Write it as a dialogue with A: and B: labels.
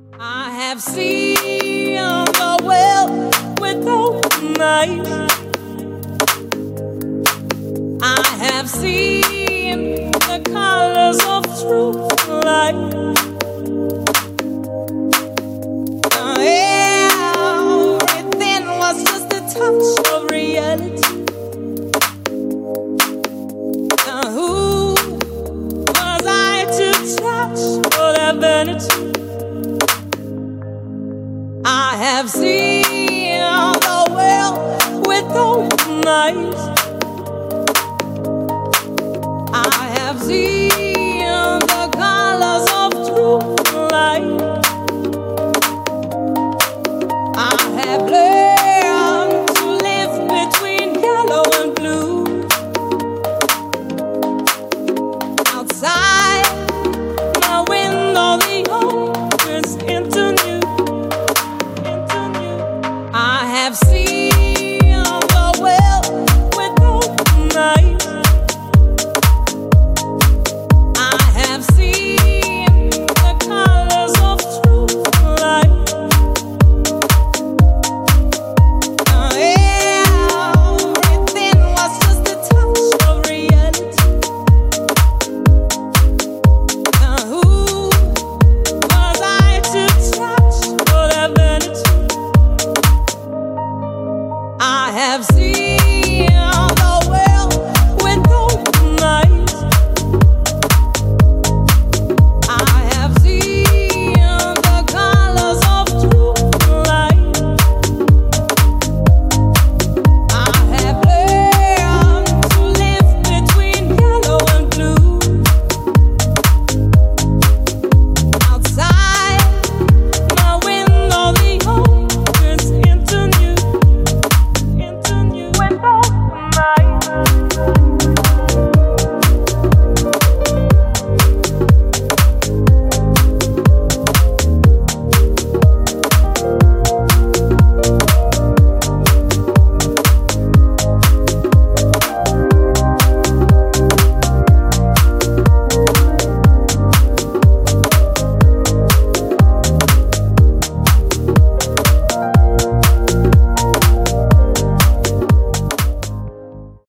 A: I have seen the world with open eyes. I have seen the colors of truth light. Everything was just a touch of reality. Who was I to touch for that vanity? I have seen the world with open eyes.